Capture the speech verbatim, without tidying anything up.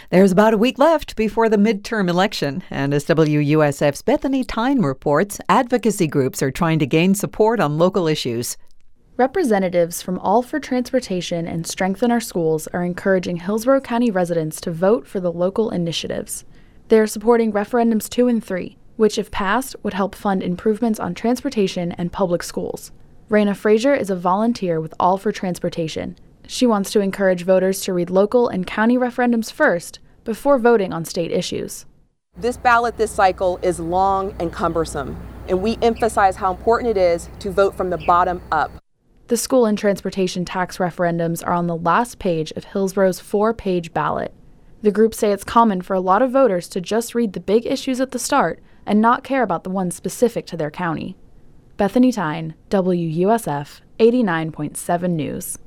There's about a week left before the midterm election, and as W U S F's Bethany Tyne reports, advocacy groups are trying to gain support on local issues. Representatives from All for Transportation and Strengthen Our Schools are encouraging Hillsborough County residents to vote for the local initiatives. They are supporting referendums two and three, which, if passed, would help fund improvements on transportation and public schools. Raina Frazier is a volunteer with All for Transportation. She wants to encourage voters to read local and county referendums first before voting on state issues. This ballot this cycle is long and cumbersome, and we emphasize how important it is to vote from the bottom up. The school and transportation tax referendums are on the last page of Hillsborough's four-page ballot. The group say it's common for a lot of voters to just read the big issues at the start and not care about the ones specific to their county. Bethany Tyne, W U S F, eighty-nine point seven News.